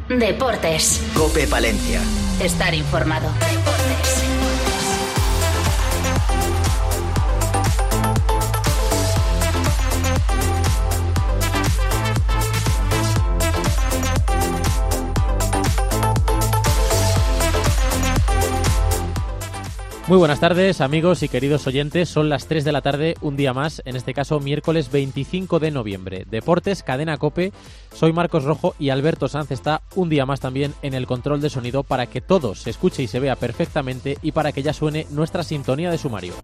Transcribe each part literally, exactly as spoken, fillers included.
Deportes. COPE Palencia. Estar informado. Deportes. Muy buenas tardes, amigos y queridos oyentes. Son las tres de la tarde, un día más, en este caso miércoles veinticinco de noviembre. Deportes, Cadena COPE. Soy Marcos Rojo y Alberto Sanz está un día más también en el control de sonido para que todo se escuche y se vea perfectamente y para que ya suene nuestra sintonía de sumario.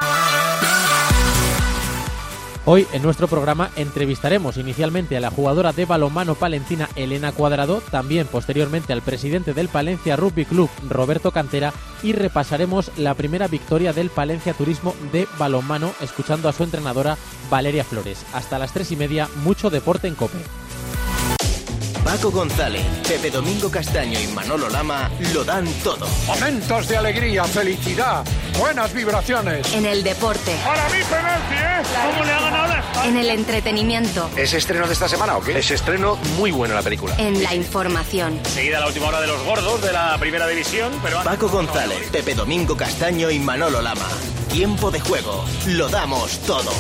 Hoy en nuestro programa entrevistaremos inicialmente a la jugadora de balonmano palentina Elena Cuadrado, también posteriormente al presidente del Palencia Rugby Club Roberto Cantera y repasaremos la primera victoria del Palencia Turismo de balonmano escuchando a su entrenadora Valeria Flores. Hasta las tres y media, mucho deporte en COPE. Paco González, Pepe Domingo Castaño y Manolo Lama lo dan todo. Momentos de alegría, felicidad, buenas vibraciones. En el deporte. Para mí penalti, ¿eh? ¿Cómo le ha ganado? En el entretenimiento. ¿Es estreno de esta semana o qué? Es estreno muy buena la película. En la información. Seguida la última hora de los gordos de la primera división. Pero... Paco González, Pepe Domingo Castaño y Manolo Lama. Tiempo de juego. Lo damos todo.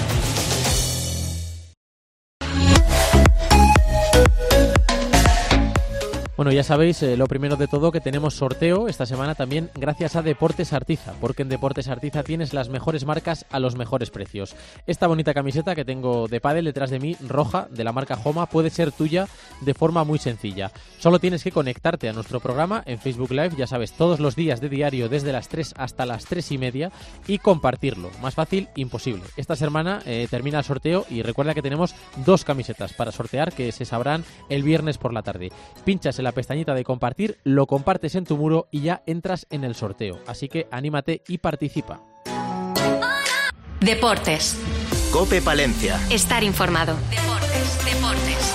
Bueno, ya sabéis, eh, lo primero de todo, que tenemos sorteo esta semana también gracias a Deportes Artiza, porque en Deportes Artiza tienes las mejores marcas a los mejores precios. Esta bonita camiseta que tengo de pádel detrás de mí, roja, de la marca Homa, puede ser tuya de forma muy sencilla. Solo tienes que conectarte a nuestro programa en Facebook Live, ya sabes, todos los días de diario desde las tres hasta las tres y media y compartirlo. Más fácil, imposible. Esta semana eh, termina el sorteo y recuerda que tenemos dos camisetas para sortear que se sabrán el viernes por la tarde. Pinchas en la pestañita de compartir, lo compartes en tu muro y ya entras en el sorteo. Así que anímate y participa. Deportes. COPE Palencia. Estar informado. Deportes, deportes.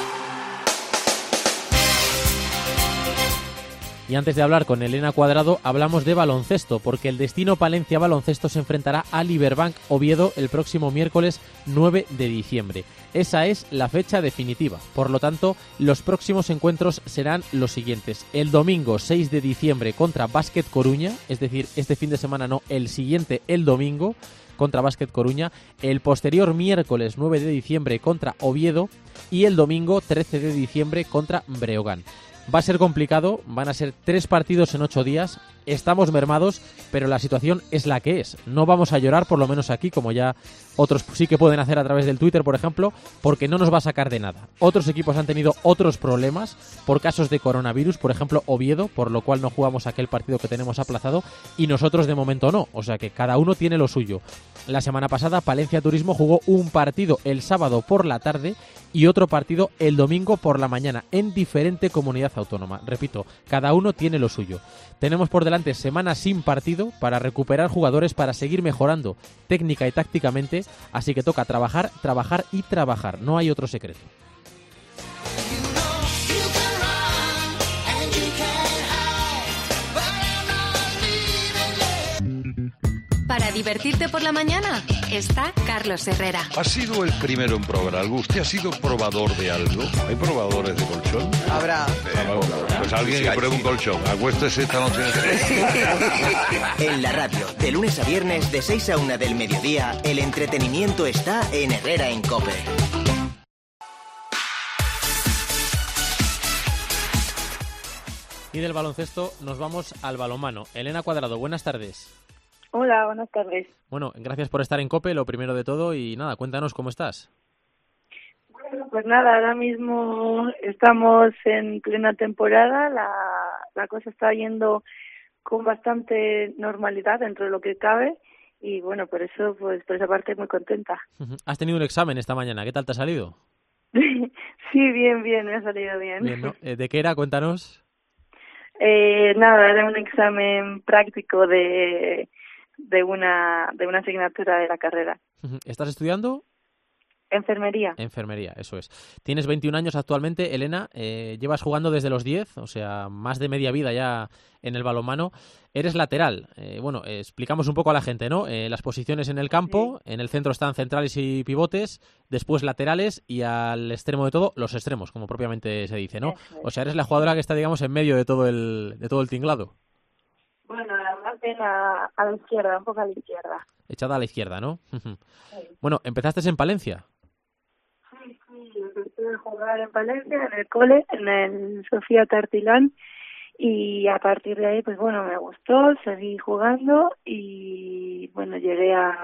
Y antes de hablar con Elena Cuadrado, hablamos de baloncesto, porque el Destino Palencia Baloncesto se enfrentará a Liberbank Oviedo el próximo miércoles nueve de diciembre. Esa es la fecha definitiva. Por lo tanto, los próximos encuentros serán los siguientes. El domingo seis de diciembre contra Básquet Coruña, es decir, este fin de semana no, el siguiente, el domingo, contra Básquet Coruña. El posterior miércoles nueve de diciembre contra Oviedo y el domingo trece de diciembre contra Breogán. Va a ser complicado, van a ser tres partidos en ocho días, estamos mermados, pero la situación es la que es. No vamos a llorar, por lo menos aquí, como ya otros sí que pueden hacer a través del Twitter, por ejemplo, porque no nos va a sacar de nada. Otros equipos han tenido otros problemas por casos de coronavirus, por ejemplo Oviedo, por lo cual no jugamos aquel partido que tenemos aplazado, y nosotros de momento no, o sea que cada uno tiene lo suyo. La semana pasada Palencia Turismo jugó un partido el sábado por la tarde y otro partido el domingo por la mañana en diferente comunidad autónoma. Repito, cada uno tiene lo suyo. Tenemos por delante semanas sin partido para recuperar jugadores, para seguir mejorando técnica y tácticamente, así que toca trabajar, trabajar y trabajar. No hay otro secreto. Para divertirte por la mañana está Carlos Herrera. Ha sido el primero en probar algo. ¿Usted ha sido probador de algo? ¿Hay probadores de colchón? Habrá. Eh, pues alguien que pruebe un colchón. Acuéstese esta noche. En la radio, de lunes a viernes, de seis a una del mediodía, el entretenimiento está en Herrera en COPE. Y del baloncesto nos vamos al balonmano. Elena Cuadrado, buenas tardes. Hola, buenas tardes. Bueno, gracias por estar en COPE, lo primero de todo, y nada, cuéntanos cómo estás. Bueno, pues nada, ahora mismo estamos en plena temporada, la, la cosa está yendo con bastante normalidad dentro de lo que cabe, y bueno, por eso, pues por esa parte muy contenta. Has tenido un examen esta mañana, ¿qué tal te ha salido? Sí, bien, bien, me ha salido bien. Bien, ¿no? ¿De qué era? Cuéntanos. Eh, nada, era un examen práctico de... de una de una asignatura de la carrera. ¿Estás estudiando? enfermería. Enfermería, eso es. Tienes veintiún años actualmente, Elena, eh, llevas jugando desde los diez, o sea, más de media vida ya en el balonmano. Eres lateral. Eh, bueno, eh, explicamos un poco a la gente, ¿no? Eh, las posiciones en el campo, sí. En el centro están centrales y pivotes, después laterales y al extremo de todo, los extremos, como propiamente se dice, ¿no? Es. O sea, eres la jugadora que está, digamos, en medio de todo el, de todo el tinglado. Bueno, más bien a, a la izquierda, un poco a la izquierda. Echada a la izquierda, ¿no? Sí. Bueno, empezaste en Palencia. Sí, sí, empecé a jugar en Palencia, en el cole, en el Sofía Tartilán, y a partir de ahí, pues bueno, me gustó, seguí jugando y bueno, llegué a,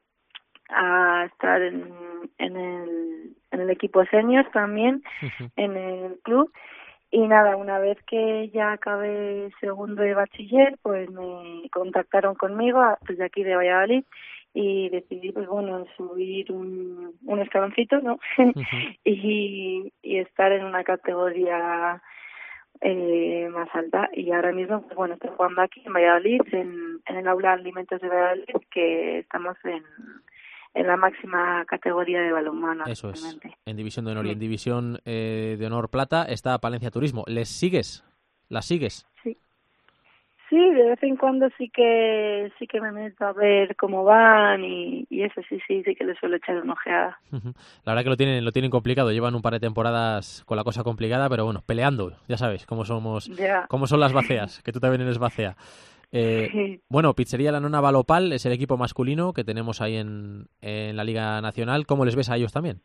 a estar en, en, el, en el equipo senior también, uh-huh. En el club. Y nada, una vez que ya acabé segundo de bachiller, pues me contactaron conmigo, pues de aquí de Valladolid, y decidí, pues bueno, subir un, un escaloncito, ¿no? Uh-huh. y, y estar en una categoría eh, más alta. Y ahora mismo, pues bueno, estoy jugando aquí en Valladolid, en, en el aula de alimentos de Valladolid, que estamos en... en la máxima categoría de balonmano. Eso es, en División de Honor. Sí. Y en División eh, de Honor Plata está Palencia Turismo. ¿Les sigues? ¿Las sigues? Sí. Sí, de vez en cuando sí que sí que me meto a ver cómo van y, y eso sí, sí, sí que les suelo echar una ojeada. La verdad que lo tienen, lo tienen complicado. Llevan un par de temporadas con la cosa complicada, pero bueno, peleando, ya sabes, cómo somos, yeah. Cómo son las baceas, que tú también eres bacea. Eh, sí. Bueno, Pizzería La Nona Balopal es el equipo masculino que tenemos ahí en, en la Liga Nacional. ¿Cómo les ves a ellos también?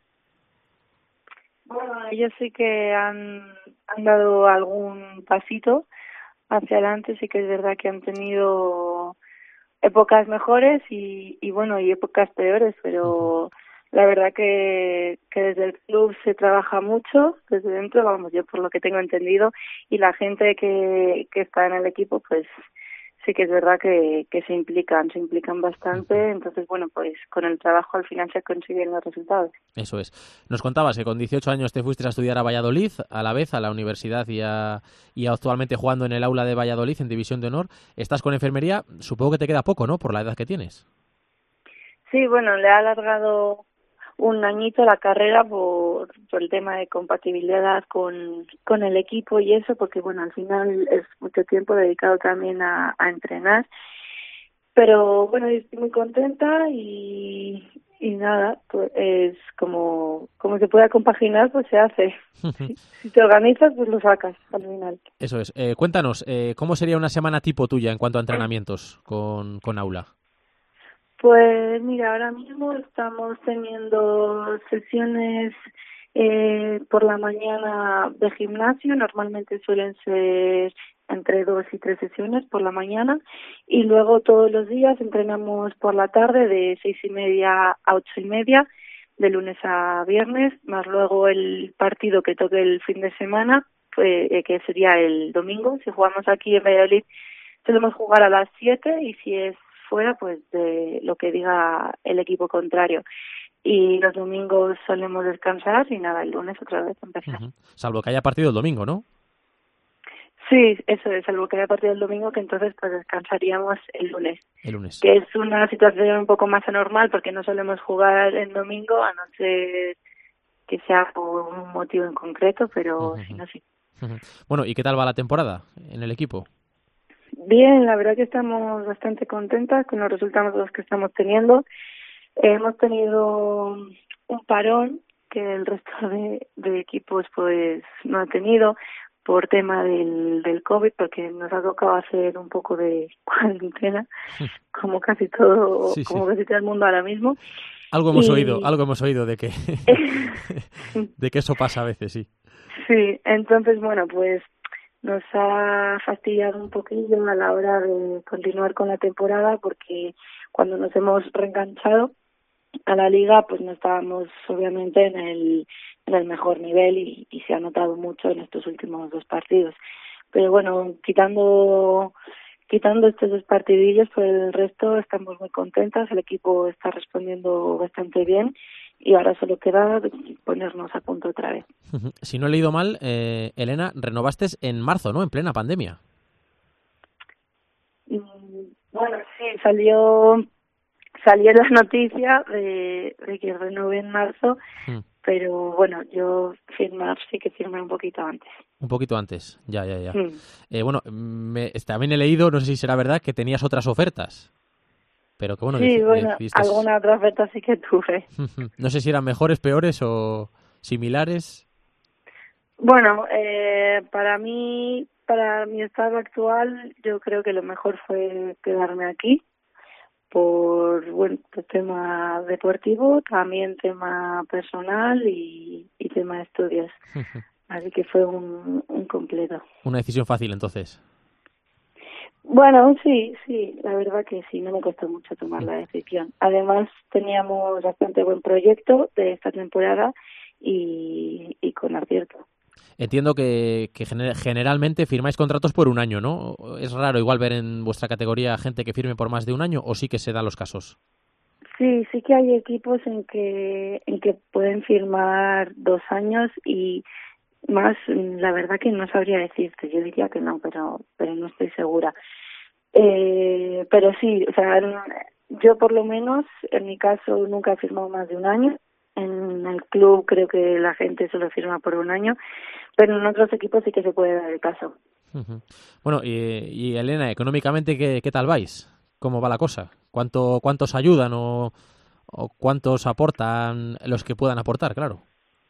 Bueno, ellos sí que han, han dado algún pasito hacia adelante. Sí que es verdad que han tenido épocas mejores y, y bueno, y épocas peores, pero uh-huh. La verdad que, que desde el club se trabaja mucho, desde dentro, vamos, yo por lo que tengo entendido, y la gente que, que está en el equipo, pues sí que es verdad que, que se implican, se implican bastante, entonces bueno, pues con el trabajo al final se consiguen los resultados. Eso es. Nos contabas que con dieciocho años te fuiste a estudiar a Valladolid, a la vez a la universidad y, a, y actualmente jugando en el aula de Valladolid en División de Honor. Estás con enfermería, supongo que te queda poco, ¿no? Por la edad que tienes. Sí, bueno, le ha alargado un añito la carrera por, por el tema de compatibilidad con, con el equipo y eso, porque bueno, al final es mucho tiempo dedicado también a, a entrenar, pero bueno, estoy muy contenta y, y nada, pues es como, como se pueda compaginar, pues se hace. si, si te organizas, pues lo sacas al final. Eso es. Eh, cuéntanos, eh, ¿cómo sería una semana tipo tuya en cuanto a entrenamientos con, con aula? Pues mira, ahora mismo estamos teniendo sesiones eh, por la mañana de gimnasio, normalmente suelen ser entre dos y tres sesiones por la mañana y luego todos los días entrenamos por la tarde de seis y media a ocho y media, de lunes a viernes, más luego el partido que toque el fin de semana, pues, eh, que sería el domingo. Si jugamos aquí en Valladolid solemos jugar a las siete y si es fuera, pues de lo que diga el equipo contrario. Y los domingos solemos descansar y nada, el lunes otra vez empezar. Uh-huh. Salvo que haya partido el domingo, ¿no? Sí, eso es, salvo que haya partido el domingo, que entonces pues descansaríamos el lunes. El lunes. Que es una situación un poco más anormal porque no solemos jugar el domingo, a no ser que sea por un motivo en concreto, pero uh-huh. si no, sí. Uh-huh. Bueno, ¿y qué tal va la temporada en el equipo? Bien, la verdad que estamos bastante contentas con los resultados que estamos teniendo. Eh, hemos tenido un parón que el resto de, de equipos pues no ha tenido por tema del, del COVID, porque nos ha tocado hacer un poco de cuarentena, como casi todo, sí, como sí. casi todo el mundo ahora mismo. Algo hemos y... oído, algo hemos oído de que de que eso pasa a veces, sí. Sí, entonces bueno, pues nos ha fastidiado un poquillo a la hora de continuar con la temporada porque cuando nos hemos reenganchado a la liga pues no estábamos obviamente en el en el mejor nivel y, y se ha notado mucho en estos últimos dos partidos. Pero bueno, quitando quitando estos dos partidillos, pues el resto estamos muy contentas, el equipo está respondiendo bastante bien y ahora solo queda ponernos a punto otra vez. Si no he leído mal, eh, Elena, renovaste en marzo, ¿no? En plena pandemia. Bueno, sí, salió salió la noticia de, de que renové en marzo, Mm. pero bueno, yo firmar sí que firmé un poquito antes. Un poquito antes, ya, ya, ya. Mm. Eh, bueno, me, también he leído, no sé si será verdad, que tenías otras ofertas. Pero que bueno, Sí, deci- bueno, decidiste... alguna otra oferta sí que tuve. No sé si eran mejores, peores o similares. Bueno, eh, para mí, para mi estado actual, yo creo que lo mejor fue quedarme aquí por, bueno, por tema deportivo, también tema personal y, y tema de estudios. Así que fue un, un completo. Una decisión fácil, entonces. Bueno, sí, sí, la verdad que sí, no me costó mucho tomar la decisión. Además, teníamos bastante buen proyecto de esta temporada y, y con acierto. Entiendo que, que gener- generalmente firmáis contratos por un año, ¿no? Es raro igual ver en vuestra categoría gente que firme por más de un año, ¿o sí que se dan los casos? Sí, sí que hay equipos en que en que pueden firmar dos años y más, la verdad que no sabría decirte, yo diría que no, pero pero no estoy segura. Eh, pero sí, o sea, yo por lo menos, en mi caso, nunca he firmado más de un año. En el club creo que la gente solo firma por un año, pero en otros equipos sí que se puede dar el caso. Uh-huh. Bueno, y, y Elena, económicamente, ¿qué, qué tal vais? ¿Cómo va la cosa? ¿Cuánto, cuántos ayudan o, o cuántos aportan los que puedan aportar, claro?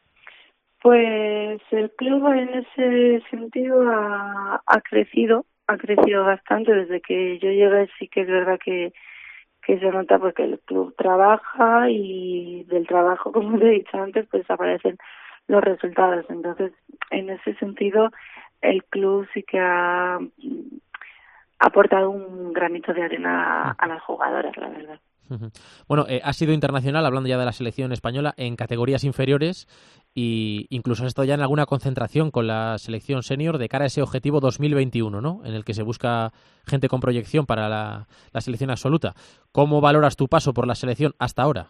Pues el club en ese sentido ha, ha crecido, ha crecido bastante desde que yo llegué. Sí que es verdad que, que se nota porque el club trabaja y del trabajo, como te he dicho antes, pues aparecen los resultados. Entonces, en ese sentido, el club sí que ha, ha aportado un granito de arena a, a las jugadoras, la verdad. Bueno, eh, has sido internacional, hablando ya de la selección española, en categorías inferiores y incluso has estado ya en alguna concentración con la selección senior de cara a ese objetivo dos mil veintiuno, ¿no? En el que se busca gente con proyección para la, la selección absoluta. ¿Cómo valoras tu paso por la selección hasta ahora?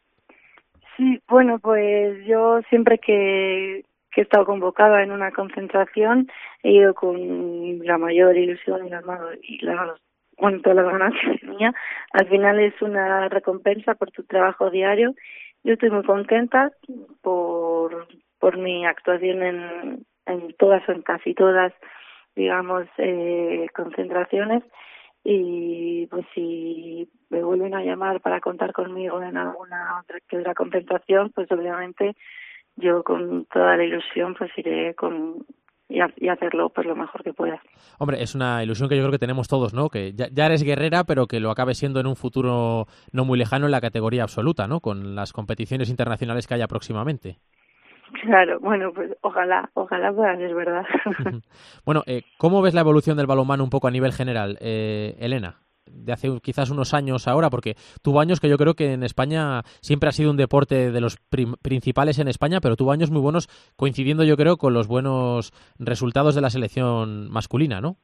Sí, bueno, pues yo siempre que, que he estado convocada en una concentración he ido con la mayor ilusión y las manos y las bueno, todas las ganas que tenía. Al final es una recompensa por tu trabajo diario. Yo estoy muy contenta por por mi actuación en, en todas o en casi todas, digamos, eh, concentraciones. Y pues si me vuelven a llamar para contar conmigo en alguna otra que otra concentración, pues obviamente yo con toda la ilusión pues iré con y, a, y hacerlo pues lo mejor que pueda. Hombre, es una ilusión que yo creo que tenemos todos, ¿no? Que ya, ya eres guerrera, pero que lo acabes siendo en un futuro no muy lejano en la categoría absoluta, ¿no? Con las competiciones internacionales que haya próximamente. Claro, bueno, pues ojalá, ojalá pueda ser verdad. Bueno, eh, ¿cómo ves la evolución del balonmano un poco a nivel general, eh, Elena? De hace quizás unos años ahora, porque tuvo años que yo creo que en España siempre ha sido un deporte de los prim- principales en España, pero tuvo años muy buenos coincidiendo yo creo con los buenos resultados de la selección masculina, ¿no?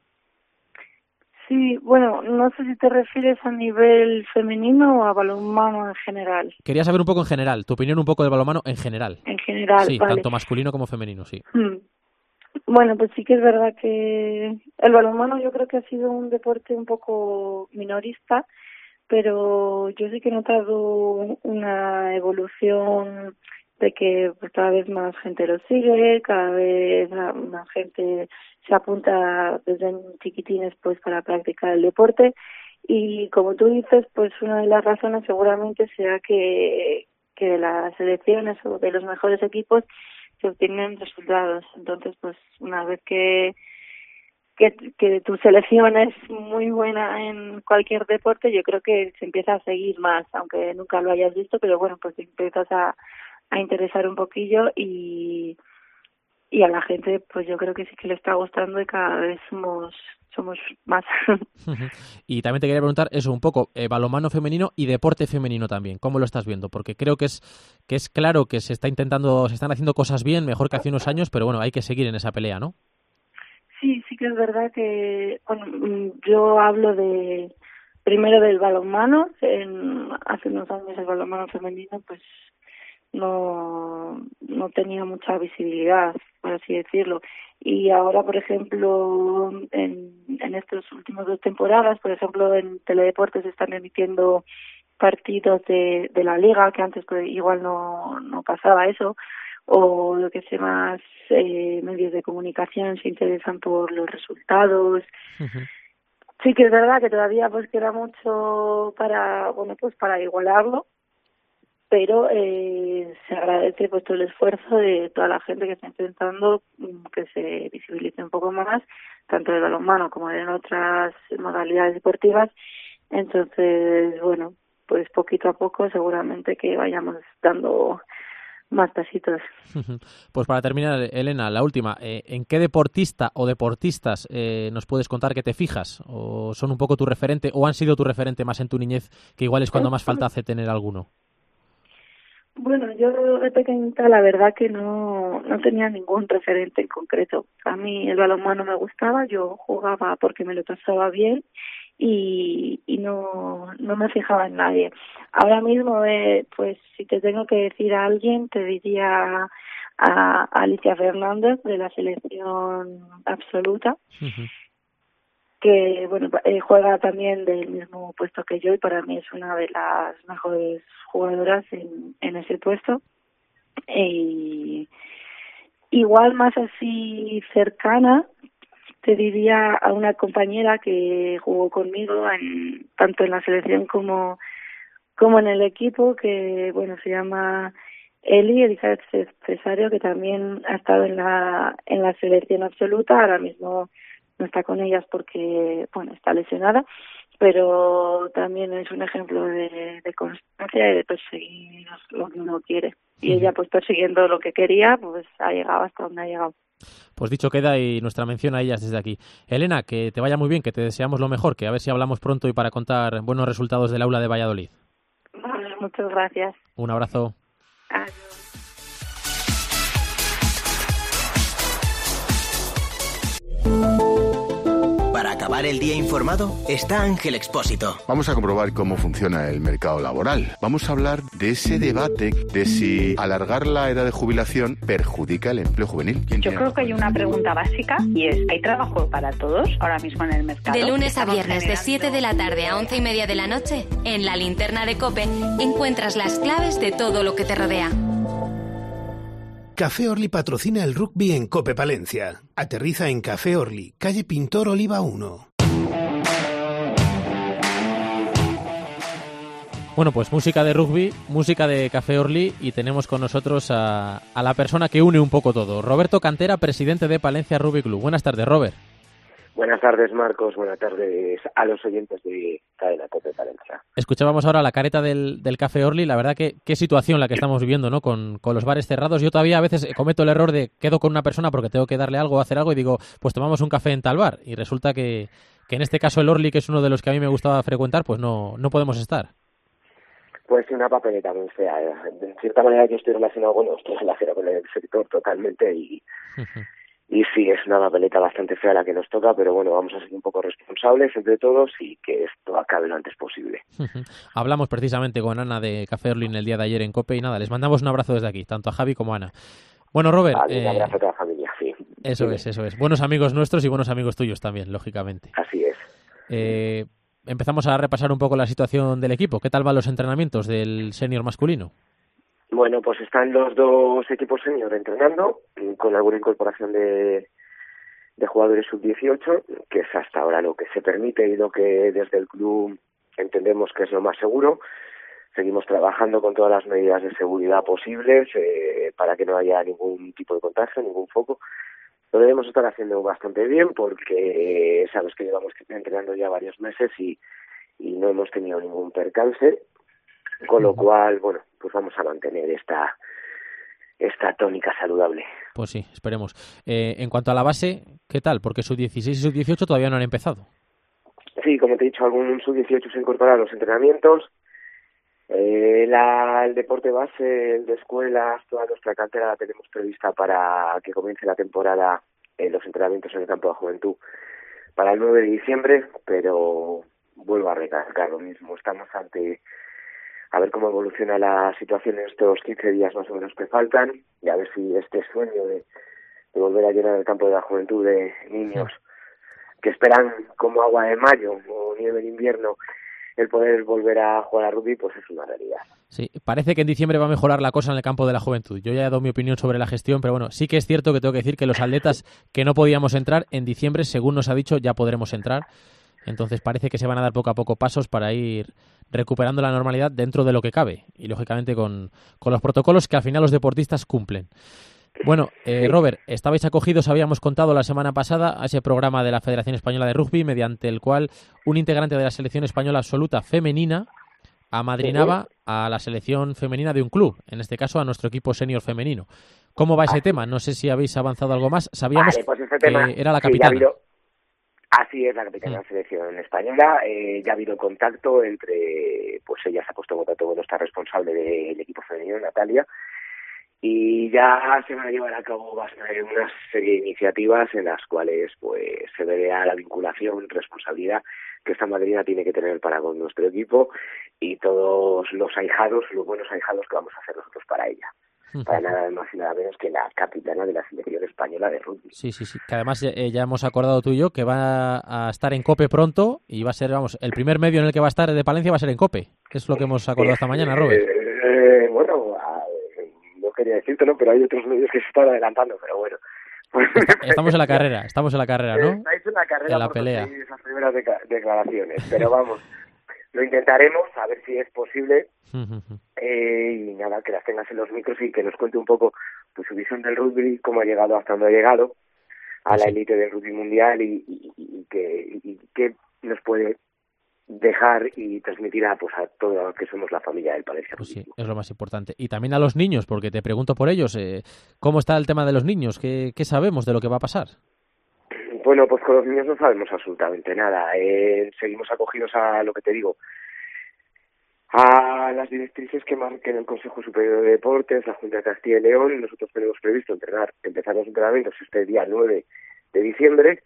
Sí, bueno, no sé si te refieres a nivel femenino o a balonmano en general. Quería saber un poco en general, tu opinión un poco del balonmano en general. En general, Sí, vale. tanto masculino como femenino, sí. Hmm. Bueno, pues sí que es verdad que el balonmano yo creo que ha sido un deporte un poco minorista, pero yo sí que he notado una evolución de que pues cada vez más gente lo sigue, cada vez más gente se apunta desde chiquitines pues para practicar el deporte y como tú dices, pues una de las razones seguramente sea que, que de las selecciones o de los mejores equipos se obtienen resultados. Entonces, pues una vez que, que que tu selección es muy buena en cualquier deporte, yo creo que se empieza a seguir más, aunque nunca lo hayas visto, pero bueno, pues empiezas a, a interesar un poquillo y y a la gente pues yo creo que sí que le está gustando y cada vez somos somos más. Y también te quería preguntar eso un poco, eh, balonmano femenino y deporte femenino también, ¿cómo lo estás viendo? Porque creo que es que es claro que se está intentando, se están haciendo cosas bien, mejor que hace unos años, pero bueno, hay que seguir en esa pelea, ¿no? Sí, sí que es verdad que, bueno, yo hablo de, primero del balonmano, en, hace unos años el balonmano femenino pues no no tenía mucha visibilidad, por así decirlo. Y ahora, por ejemplo, en, en estas últimas dos temporadas, por ejemplo, en Teledeportes se están emitiendo partidos de, de la liga, que antes pues, igual no, no pasaba eso, o lo que sé, más eh, medios de comunicación se interesan por los resultados. Uh-huh. Sí que es verdad que todavía pues queda mucho para, bueno, pues para igualarlo, pero eh, se agradece pues todo el esfuerzo de toda la gente que está intentando que se visibilice un poco más, tanto del balonmano como en otras modalidades deportivas. Entonces, bueno, pues poquito a poco seguramente que vayamos dando más pasitos. Pues para terminar, Elena, la última, eh, ¿en qué deportista o deportistas eh, nos puedes contar que te fijas? ¿O son un poco tu referente o han sido tu referente más en tu niñez, que igual es cuando más falta hace tener alguno? Bueno, yo de pequeñita la verdad que no, no tenía ningún referente en concreto. A mí el balonmano me gustaba, yo jugaba porque me lo pasaba bien y, y no, no me fijaba en nadie. Ahora mismo, eh, pues si te tengo que decir a alguien, te diría a Alicia Fernández de la selección absoluta. Uh-huh. Que bueno, eh, juega también del mismo puesto que yo y para mí es una de las mejores jugadoras en, en ese puesto. Y igual más así cercana, te diría a una compañera que jugó conmigo en, tanto en la selección como, como en el equipo, que bueno, se llama Eli, Elizabeth Cesario, que también ha estado en la, en la selección absoluta. Ahora mismo no está con ellas porque, bueno, está lesionada, pero también es un ejemplo de, de constancia y de perseguir lo que uno quiere. Y ella, pues persiguiendo lo que quería, pues ha llegado hasta donde ha llegado. Pues dicho queda y nuestra mención a ellas desde aquí. Elena, que te vaya muy bien, que te deseamos lo mejor, que a ver si hablamos pronto y para contar buenos resultados del aula de Valladolid. Vale, muchas gracias. Un abrazo. Adiós. Para acabar el día informado está Ángel Expósito. Vamos a comprobar cómo funciona el mercado laboral. Vamos a hablar de ese debate de si alargar la edad de jubilación perjudica el empleo juvenil. Yo creo que hay una pregunta básica y es, ¿hay trabajo para todos ahora mismo en el mercado? De lunes a viernes de siete de la tarde a once y media de la noche, en la Linterna de COPE encuentras las claves de todo lo que te rodea. Café Orly patrocina el rugby en COPE Palencia. Aterriza en Café Orly, calle Pintor Oliva uno. Bueno, pues música de rugby, música de Café Orly y tenemos con nosotros a, a la persona que une un poco todo. Roberto Cantera, presidente de Palencia Rugby Club. Buenas tardes, Robert. Buenas tardes, Marcos. Buenas tardes a los oyentes de Cadena COPE Palencia. Escuchábamos ahora la careta del, del Café Orly. La verdad que qué situación la que estamos viviendo, ¿no? Con, con los bares cerrados. Yo todavía a veces cometo el error de quedo con una persona porque tengo que darle algo o hacer algo y digo, pues tomamos un café en tal bar. Y resulta que, que en este caso el Orly, que es uno de los que a mí me gustaba frecuentar, pues no, no podemos estar. Pues una papeleta muy fea. De cierta manera yo estoy relacionado, bueno, estoy relacionado con el sector totalmente y... Uh-huh. Y sí, es una papeleta bastante fea la que nos toca, pero bueno, vamos a ser un poco responsables entre todos y que esto acabe lo antes posible. Uh-huh. Hablamos precisamente con Ana de Café Orly el día de ayer en COPE y nada, les mandamos un abrazo desde aquí, tanto a Javi como a Ana. Bueno, Robert... Vale, un abrazo eh, a toda la familia, sí. Eso sí. es, eso es. Buenos amigos nuestros y buenos amigos tuyos también, lógicamente. Así es. Eh, empezamos a repasar un poco la situación del equipo. ¿Qué tal van los entrenamientos del senior masculino? Bueno, pues están los dos equipos senior entrenando, con alguna incorporación de, de jugadores sub dieciocho, que es hasta ahora lo que se permite y lo que desde el club entendemos que es lo más seguro. Seguimos trabajando con todas las medidas de seguridad posibles eh, para que no haya ningún tipo de contagio, ningún foco. Lo debemos estar haciendo bastante bien porque eh, sabes que llevamos entrenando ya varios meses y, y no hemos tenido ningún percance. Con lo cual, bueno, pues vamos a mantener esta esta tónica saludable. Pues sí, esperemos. Eh, en cuanto a la base, ¿qué tal? Porque sub dieciséis y sub dieciocho todavía no han empezado. Sí, como te he dicho, algún sub dieciocho se incorpora a los entrenamientos. Eh, la, el deporte base, el de escuelas, toda nuestra cantera la tenemos prevista para que comience la temporada en los entrenamientos en el campo de juventud para el nueve de diciembre, pero vuelvo a recalcar lo mismo. Estamos ante... a ver cómo evoluciona la situación en estos quince días más o menos que faltan y a ver si este sueño de, de volver a llenar el campo de la juventud de niños que esperan como agua de mayo o nieve de invierno el poder volver a jugar a rugby pues es una realidad. Sí, parece que en diciembre va a mejorar la cosa en el campo de la juventud. Yo ya he dado mi opinión sobre la gestión, pero bueno, sí que es cierto que tengo que decir que los atletas que no podíamos entrar en diciembre, según nos ha dicho, ya podremos entrar. Entonces parece que se van a dar poco a poco pasos para ir recuperando la normalidad dentro de lo que cabe y lógicamente con, con los protocolos que al final los deportistas cumplen. Bueno, eh, Robert, estabais acogidos, habíamos contado la semana pasada, a ese programa de la Federación Española de Rugby, mediante el cual un integrante de la selección española absoluta femenina amadrinaba a la selección femenina de un club, en este caso a nuestro equipo senior femenino. ¿Cómo va ese tema? No sé si habéis avanzado algo más. Sabíamos vale, pues este tema, que era la sí, capitana. Ya ha habido, así es, la capitana de la selección española. Eh, ya ha habido contacto entre, pues ella se ha puesto en contacto con nuestra responsable del equipo femenino, Natalia, y ya se van a llevar a cabo una serie de iniciativas en las cuales pues se verá la vinculación, responsabilidad que esta madrina tiene que tener para con nuestro equipo y todos los ahijados, los buenos ahijados que vamos a hacer nosotros para ella. Para nada más y nada menos que la capitana de la selección española de rugby. Sí, sí, sí. Que además eh, ya hemos acordado tú y yo que va a estar en COPE pronto y va a ser, vamos, el primer medio en el que va a estar de Palencia va a ser en COPE. Es lo que hemos acordado esta mañana, Robert. Eh, eh, bueno, no quería decírtelo, pero hay otros medios que se están adelantando, pero bueno. Estamos en la carrera, estamos en la carrera, ¿no? Estáis en la carrera en la por pelea. Esas primeras deca- declaraciones, pero vamos, lo intentaremos, a ver si es posible. eh, y nada, que las tengas en los micros y que nos cuente un poco pues, su visión del rugby, cómo ha llegado hasta donde ha llegado, a pues la élite sí. del rugby mundial y, y, y, que, y que nos puede dejar y transmitir a pues a todo que somos la familia del Palencia. Pues sí, es lo más importante. Y también a los niños, porque te pregunto por ellos, eh, ¿cómo está el tema de los niños? ¿Qué, ¿Qué sabemos de lo que va a pasar? Bueno, pues con los niños no sabemos absolutamente nada. Eh, seguimos acogidos a lo que te digo, a las directrices que marquen el Consejo Superior de Deportes, la Junta de Castilla y León. Nosotros tenemos previsto entrenar, empezar los entrenamientos este día nueve de diciembre.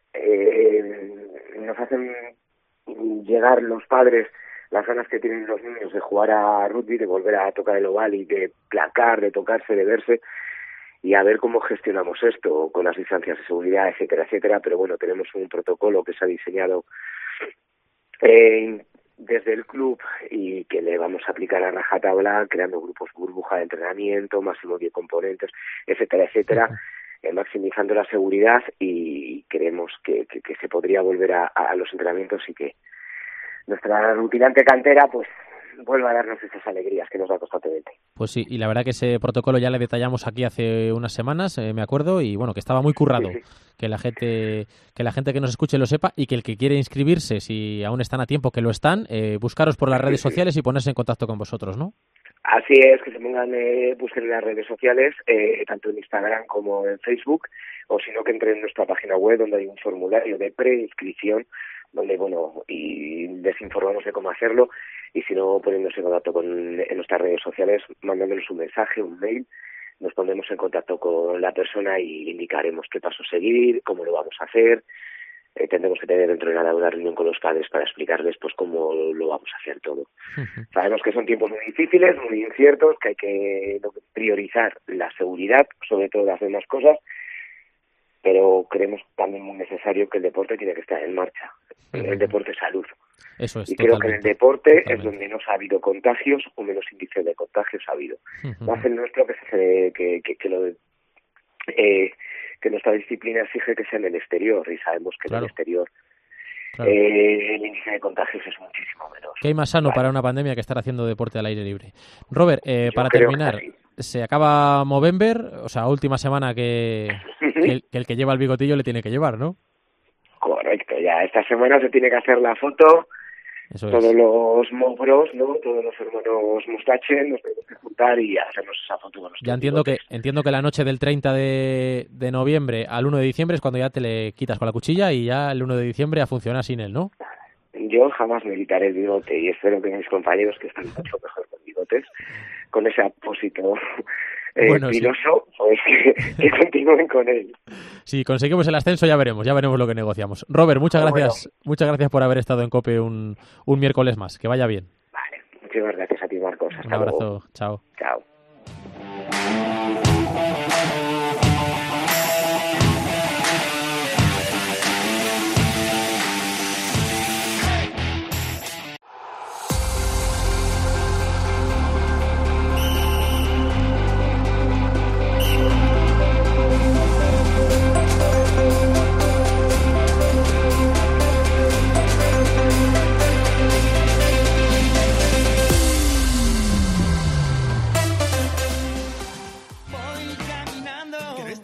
Eh, nos hacen llegar los padres las ganas que tienen los niños de jugar a rugby, de volver a tocar el oval y de placar, de tocarse, de verse, y a ver cómo gestionamos esto con las distancias de seguridad, etcétera, etcétera. Pero bueno, tenemos un protocolo que se ha diseñado eh, desde el club y que le vamos a aplicar a rajatabla, creando grupos burbuja de entrenamiento, máximo diez componentes, etcétera, etcétera, eh, maximizando la seguridad, y creemos que, que, que se podría volver a, a los entrenamientos y que nuestra rutilante cantera pues vuelva a darnos esas alegrías que nos da constantemente. Pues sí, y la verdad que ese protocolo ya le detallamos aquí hace unas semanas, eh, me acuerdo, y bueno, que estaba muy currado, sí, sí. que la gente que la gente que nos escuche lo sepa, y que el que quiere inscribirse, si aún están a tiempo, que lo están, eh, buscaros por las redes sociales y ponerse en contacto con vosotros, ¿no? Así es, que se pongan, eh, busquen en las redes sociales, eh, tanto en Instagram como en Facebook, o si no, que entren en nuestra página web, donde hay un formulario de preinscripción, donde, bueno, y les informamos de cómo hacerlo, y si no, poniéndose en contacto con en nuestras redes sociales, mandándonos un mensaje, un mail, nos pondremos en contacto con la persona y indicaremos qué paso seguir, cómo lo vamos a hacer. Eh, tendremos que tener dentro de nada una reunión con los padres para explicarles pues cómo lo vamos a hacer todo. Uh-huh. Sabemos que son tiempos muy difíciles, muy inciertos, que hay que priorizar la seguridad sobre todas las demás cosas, pero creemos también muy necesario que el deporte tiene que estar en marcha. Uh-huh. El deporte es salud. Eso es, y creo que en el deporte totalmente. Es donde no ha habido contagios o menos índice de contagios ha habido. Uh-huh. Más el nuestro que, se, que, que, que lo eh, que nuestra disciplina exige que sea en el exterior, y sabemos que claro. en el exterior claro. eh, el índice de contagios es muchísimo menor. ¿Qué hay más sano vale. para una pandemia que estar haciendo deporte al aire libre? Robert, eh, para terminar, sí. se acaba Movember, o sea, última semana que, que, el, que el que lleva el bigotillo le tiene que llevar, ¿no? Correcto, ya esta semana se tiene que hacer la foto. Eso todos es. Los mogros, ¿no? Todos los hermanos Mustache nos tenemos que juntar y hacernos esa foto con los Ya entiendo que entiendo que la noche del treinta de, de noviembre al uno de diciembre es cuando ya te le quitas con la cuchilla y ya el uno de diciembre a funcionar sin él, ¿no? Yo jamás me quitaré el bigote y espero que mis compañeros, que están mucho mejor con bigotes, con ese apósito eh, bueno, piloso, sí. pues que, que continúen con él. Si conseguimos el ascenso ya veremos, ya veremos lo que negociamos. Robert, muchas ah, gracias, bueno. muchas gracias por haber estado en COPE un, un miércoles más. Que vaya bien. Vale, muchas gracias a ti, Marcos. Hasta un abrazo, luego. Chao. Chao.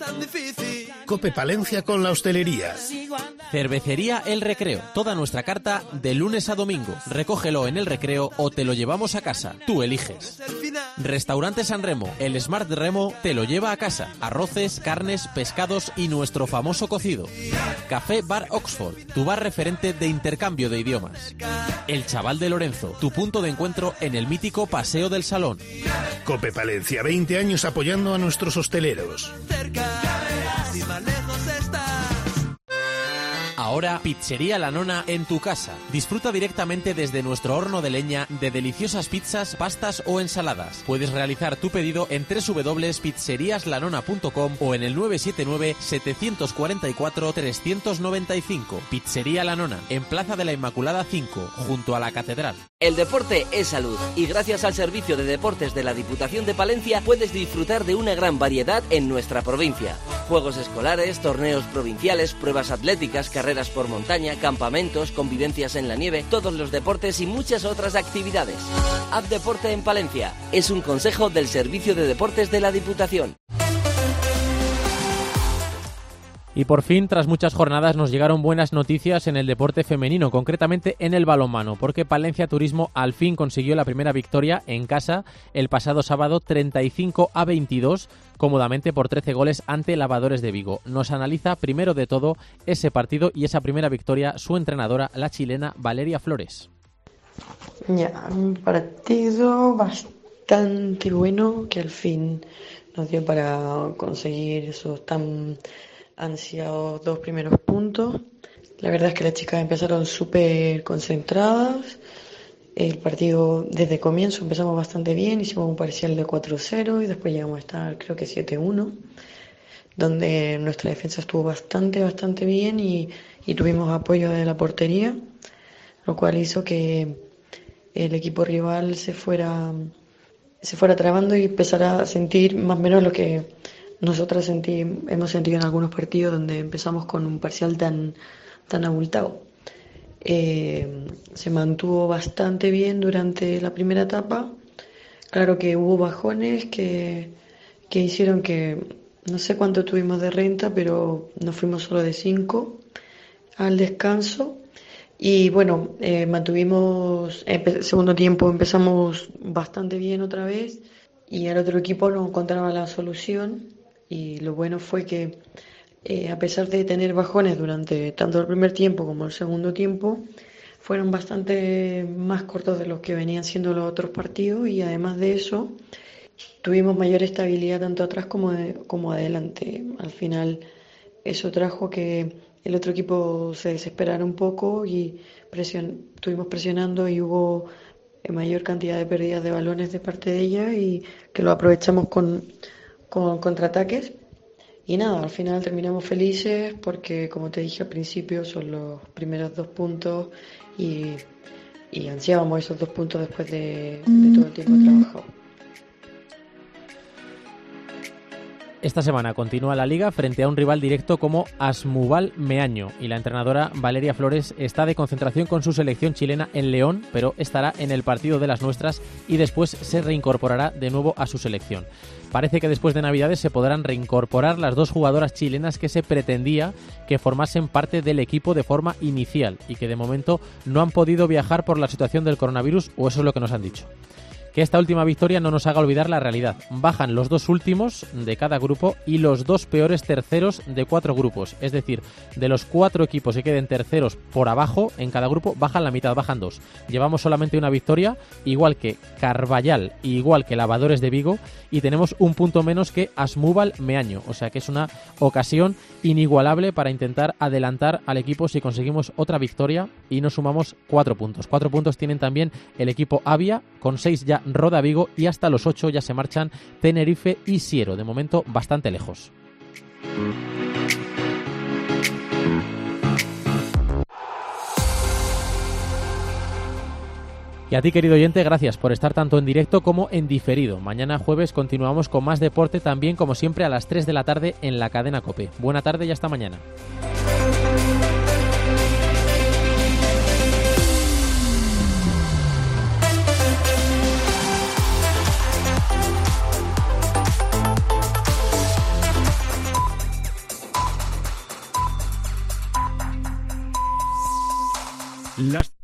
Cope Palencia con la hostelería. Cervecería El Recreo. Toda nuestra carta de lunes a domingo. Recógelo en El Recreo o te lo llevamos a casa. Tú eliges. Restaurante San Remo. El Smart Remo te lo lleva a casa. Arroces, carnes, pescados y nuestro famoso cocido. Café Bar Oxford. Tu bar referente de intercambio de idiomas. El Chaval de Lorenzo. Tu punto de encuentro en el mítico Paseo del Salón. Cope Palencia, veinte años apoyando a nuestros hosteleros. Ahora, Pizzería La Nona en tu casa. Disfruta directamente desde nuestro horno de leña de deliciosas pizzas, pastas o ensaladas. Puedes realizar tu pedido en doble u doble u doble u punto pizzerias la nona punto com o en el nueve siete nueve, siete cuatro cuatro, tres nueve cinco. Pizzería La Nona, en Plaza de la Inmaculada cinco, junto a la Catedral. El deporte es salud y gracias al Servicio de Deportes de la Diputación de Palencia puedes disfrutar de una gran variedad en nuestra provincia. Juegos escolares, torneos provinciales, pruebas atléticas, carreras por montaña, campamentos, convivencias en la nieve, todos los deportes y muchas otras actividades. Haz deporte en Palencia. Es un consejo del Servicio de Deportes de la Diputación. Y por fin, tras muchas jornadas, nos llegaron buenas noticias en el deporte femenino, concretamente en el balonmano, porque Palencia Turismo al fin consiguió la primera victoria en casa el pasado sábado treinta y cinco a veintidós, cómodamente por trece goles ante Lavadores de Vigo. Nos analiza primero de todo ese partido y esa primera victoria su entrenadora, la chilena Valeria Flores. Ya, un partido bastante bueno que al fin nos dio para conseguir esos tan ansiados dos primeros puntos. La verdad es que las chicas empezaron súper concentradas. El partido desde comienzo empezamos bastante bien, hicimos un parcial de cuatro cero y después llegamos a estar creo que siete uno, donde nuestra defensa estuvo bastante, bastante bien y, y tuvimos apoyo de la portería, lo cual hizo que el equipo rival se fuera, se fuera trabando y empezara a sentir más o menos lo que nosotras sentí, hemos sentido en algunos partidos donde empezamos con un parcial tan, tan abultado. Eh, se mantuvo bastante bien durante la primera etapa. Claro que hubo bajones que, que hicieron que, no sé cuánto tuvimos de renta, pero nos fuimos solo de cinco al descanso. Y bueno, eh, mantuvimos, el segundo tiempo empezamos bastante bien otra vez y el otro equipo no encontraba la solución. Y lo bueno fue que eh, a pesar de tener bajones durante tanto el primer tiempo como el segundo tiempo, fueron bastante más cortos de los que venían siendo los otros partidos y además de eso tuvimos mayor estabilidad tanto atrás como, de, como adelante. Al final eso trajo que el otro equipo se desesperara un poco y presion, estuvimos presionando y hubo mayor cantidad de pérdidas de balones de parte de ella y que lo aprovechamos con con contraataques y nada, al final terminamos felices porque como te dije al principio son los primeros dos puntos y, y ansiábamos esos dos puntos después de, de todo el tiempo trabajado. Esta semana continúa la Liga frente a un rival directo como Asmubal Meaño y la entrenadora Valeria Flores está de concentración con su selección chilena en León, pero estará en el partido de las nuestras y después se reincorporará de nuevo a su selección. Parece que después de Navidades se podrán reincorporar las dos jugadoras chilenas que se pretendía que formasen parte del equipo de forma inicial y que de momento no han podido viajar por la situación del coronavirus, o eso es lo que nos han dicho. Que esta última victoria no nos haga olvidar la realidad. Bajan los dos últimos de cada grupo y los dos peores terceros de cuatro grupos. Es decir, de los cuatro equipos que queden terceros por abajo en cada grupo, bajan la mitad, bajan dos. Llevamos solamente una victoria, igual que Carballal, igual que Lavadores de Vigo, y tenemos un punto menos que Asmubal Meaño. O sea que es una ocasión inigualable para intentar adelantar al equipo si conseguimos otra victoria y nos sumamos cuatro puntos. Cuatro puntos tienen también el equipo Avia, con seis ya Roda Vigo y hasta los ocho ya se marchan Tenerife y Siero, de momento bastante lejos. Y a ti, querido oyente, gracias por estar tanto en directo como en diferido. Mañana jueves continuamos con más deporte, también como siempre a las tres de la tarde en la cadena COPE. Buena tarde y hasta mañana. Las